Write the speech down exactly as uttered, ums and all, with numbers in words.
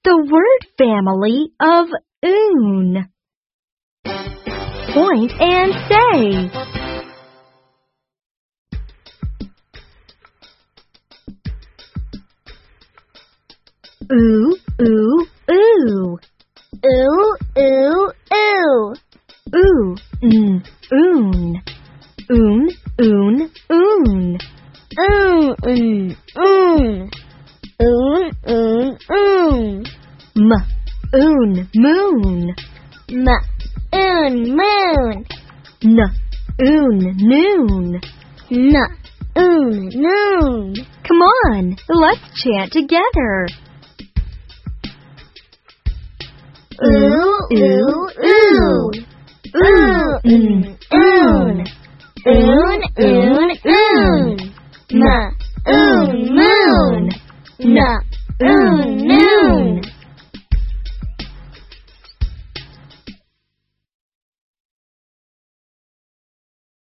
the word family of oon. Point and say. Ooh, ooh, ooh. Ooh, ooh, ooh. Ooh, mm, oon. Oon, oon, oon. Oon, oon, oon. Oon, oon, oon. M, oon, moon. M, oon, moon. N, oon, noon. N, oon, noon. Come on, let's chant together. Ooh, ooh, ooh. Ooh, mm,